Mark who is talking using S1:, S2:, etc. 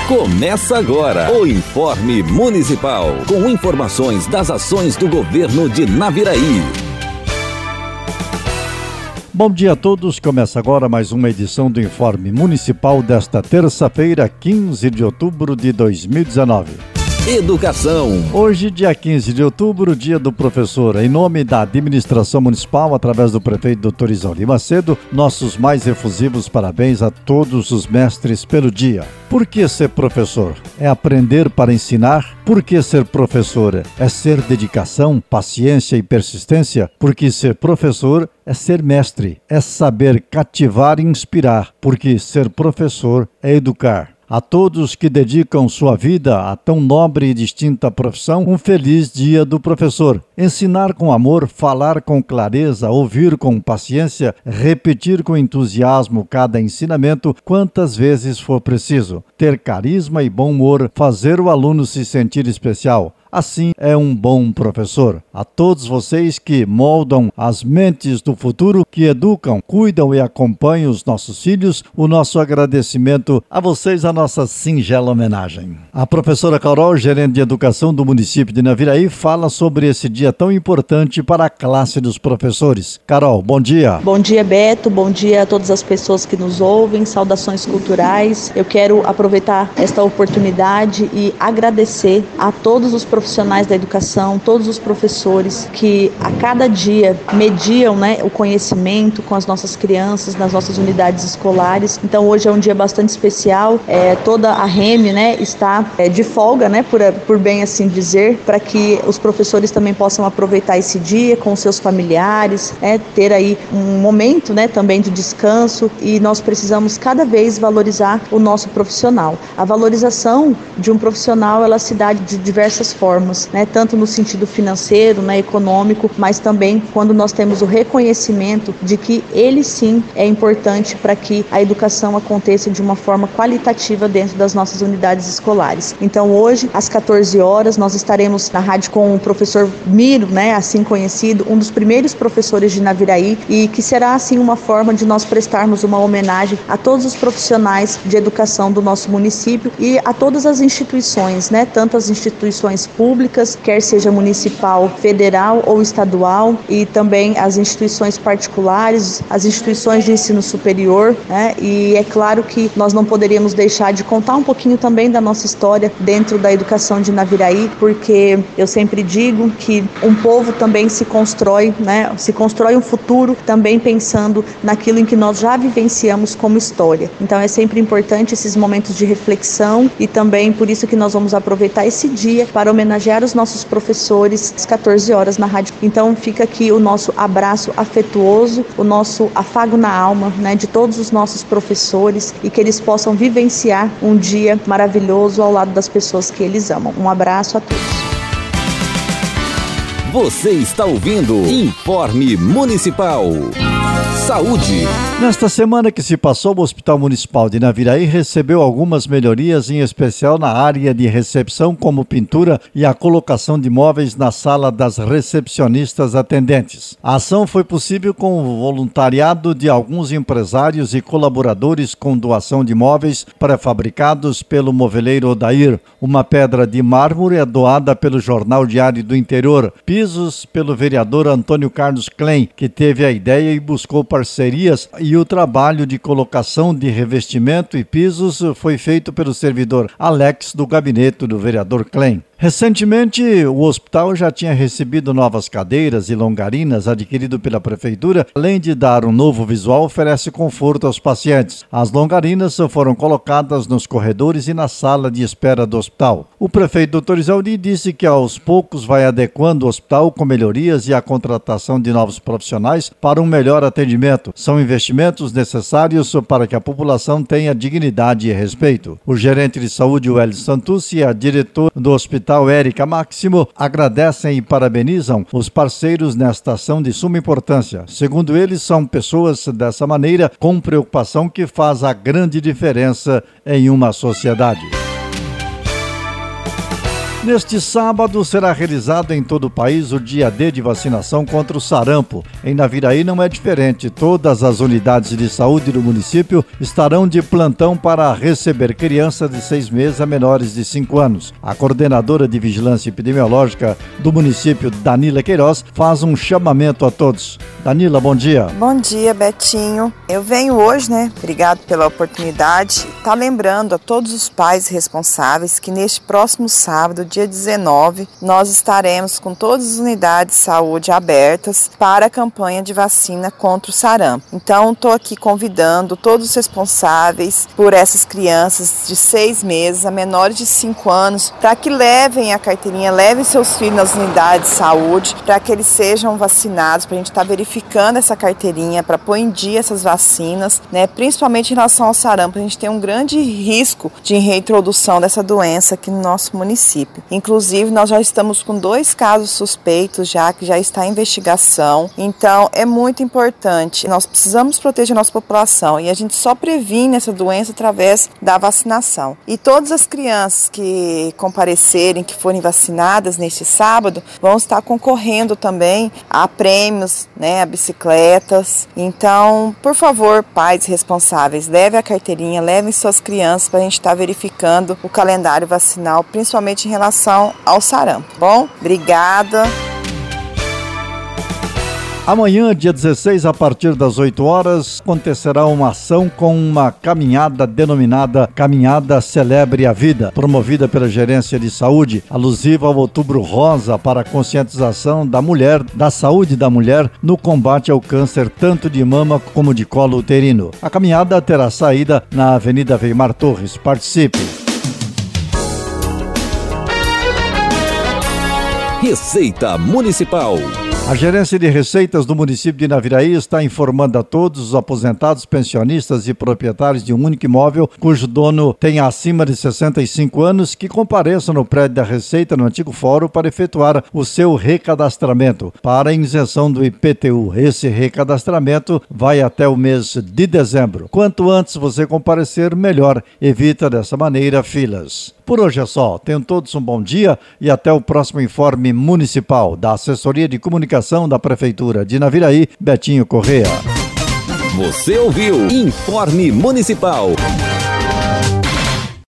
S1: Começa agora o Informe Municipal, com informações das ações do governo de Naviraí.
S2: Bom dia a todos, começa agora mais uma edição do Informe Municipal desta terça-feira, 15 de outubro de 2019.
S1: Educação.
S2: Hoje, dia 15 de outubro, dia do professor. Em nome da administração municipal, através do prefeito Dr. Isauri Macedo, nossos mais efusivos parabéns a todos os mestres pelo dia. Por que ser professor? É aprender para ensinar? Por que ser professor? É ser dedicação, paciência e persistência? Porque ser professor é ser mestre, é saber cativar e inspirar. Porque ser professor é educar. A todos que dedicam sua vida a tão nobre e distinta profissão, um feliz dia do professor. Ensinar com amor, falar com clareza, ouvir com paciência, repetir com entusiasmo cada ensinamento quantas vezes for preciso. Ter carisma e bom humor, fazer o aluno se sentir especial. Assim é um bom professor. A todos vocês que moldam as mentes do futuro, que educam, cuidam e acompanham os nossos filhos, o nosso agradecimento a vocês, a nossa singela homenagem. A professora Carol, gerente de educação do município de Naviraí, fala sobre esse dia tão importante para a classe dos professores. Carol, bom dia.
S3: Bom dia, Beto. Bom dia a todas as pessoas que nos ouvem. Saudações culturais. Eu quero aproveitar esta oportunidade e agradecer a todos os profissionais da educação, todos os professores que a cada dia mediam, o conhecimento com as nossas crianças nas nossas unidades escolares. Então hoje é um dia bastante especial, toda a REME está de folga, por bem assim dizer, para que os professores também possam aproveitar esse dia com seus familiares, ter aí um momento também de descanso, e nós precisamos cada vez valorizar o nosso profissional. A valorização de um profissional, ela se dá de diversas formas, tanto no sentido financeiro, econômico, mas também quando nós temos o reconhecimento de que ele sim é importante para que a educação aconteça de uma forma qualitativa dentro das nossas unidades escolares. Então hoje, às 14 horas, nós estaremos na rádio com o professor Miro, assim conhecido, um dos primeiros professores de Naviraí, e que será assim uma forma de nós prestarmos uma homenagem a todos os profissionais de educação do nosso município e a todas as instituições, tanto as instituições públicas, quer seja municipal, federal ou estadual, e também as instituições particulares, as instituições de ensino superior, E é claro que nós não poderíamos deixar de contar um pouquinho também da nossa história dentro da educação de Naviraí, porque eu sempre digo que um povo também se constrói, se constrói um futuro também pensando naquilo em que nós já vivenciamos como história. Então é sempre importante esses momentos de reflexão, e também por isso que nós vamos aproveitar esse dia para homenagear os nossos professores às 14 horas na rádio. Então fica aqui o nosso abraço afetuoso, o nosso afago na alma, de todos os nossos professores, e que eles possam vivenciar um dia maravilhoso ao lado das pessoas que eles amam. Um abraço a todos.
S1: Você está ouvindo Informe Municipal. Saúde.
S2: Nesta semana que se passou, o Hospital Municipal de Naviraí recebeu algumas melhorias, em especial na área de recepção, como pintura e a colocação de móveis na sala das recepcionistas atendentes. A ação foi possível com o voluntariado de alguns empresários e colaboradores, com doação de móveis pré-fabricados pelo moveleiro Odair. Uma pedra de mármore é doada pelo Jornal Diário do Interior. Pisos pelo vereador Antônio Carlos Klein, que teve a ideia e buscou parcerias, e o trabalho de colocação de revestimento e pisos foi feito pelo servidor Alex, do gabinete do vereador Klein. Recentemente, o hospital já tinha recebido novas cadeiras e longarinas adquirido pela prefeitura. Além de dar um novo visual, oferece conforto aos pacientes. As longarinas foram colocadas nos corredores e na sala de espera do hospital. O prefeito Dr. Isauri disse que aos poucos vai adequando o hospital com melhorias e a contratação de novos profissionais para um melhor atendimento. São investimentos necessários para que a população tenha dignidade e respeito. O gerente de saúde, Wellington Santos, e a diretora do hospital, Érica Máximo, agradecem e parabenizam os parceiros nesta ação de suma importância. Segundo eles, são pessoas dessa maneira com preocupação que faz a grande diferença em uma sociedade. Neste sábado será realizado em todo o país o dia D de vacinação contra o sarampo. Em Naviraí não é diferente. Todas as unidades de saúde do município estarão de plantão para receber crianças de 6 meses a menores de 5 anos. A coordenadora de vigilância epidemiológica do município, Danila Queiroz, faz um chamamento a todos. Danila, bom dia.
S4: Bom dia, Betinho. Eu venho hoje, obrigado pela oportunidade, lembrando a todos os pais responsáveis que neste próximo sábado, dia 19, nós estaremos com todas as unidades de saúde abertas para a campanha de vacina contra o sarampo. Então, estou aqui convidando todos os responsáveis por essas crianças de 6 meses a menores de 5 anos para que levem a carteirinha, levem seus filhos nas unidades de saúde para que eles sejam vacinados, para a gente estar verificando essa carteirinha, para pôr em dia essas vacinas, principalmente em relação ao sarampo. A gente tem um grande risco de reintrodução dessa doença aqui no nosso município. Inclusive, nós já estamos com 2 casos suspeitos que já está em investigação. Então, é muito importante. Nós precisamos proteger a nossa população e a gente só previne essa doença através da vacinação. E todas as crianças que comparecerem, que forem vacinadas neste sábado, vão estar concorrendo também a prêmios, a bicicletas. Então, por favor, pais responsáveis, levem a carteirinha, levem suas crianças para a gente estar verificando o calendário vacinal, principalmente em relação ao sarampo. Bom, obrigada.
S2: Amanhã, dia 16, a partir das 8 horas, acontecerá uma ação com uma caminhada denominada Caminhada Celebre a Vida, promovida pela Gerência de Saúde, alusiva ao Outubro Rosa para a conscientização da mulher, da saúde da mulher no combate ao câncer tanto de mama como de colo uterino. A caminhada terá saída na Avenida Weimar Torres. Participe!
S1: Receita Municipal.
S2: A Gerência de Receitas do município de Naviraí está informando a todos os aposentados, pensionistas e proprietários de um único imóvel cujo dono tenha acima de 65 anos que compareçam no prédio da Receita no antigo fórum para efetuar o seu recadastramento para a isenção do IPTU. Esse recadastramento vai até o mês de dezembro. Quanto antes você comparecer, melhor. Evita dessa maneira filas. Por hoje é só. Tenham todos um bom dia e até o próximo informe municipal da Assessoria de Comunicação da Prefeitura de Naviraí, Betinho Corrêa.
S1: Você ouviu Informe Municipal.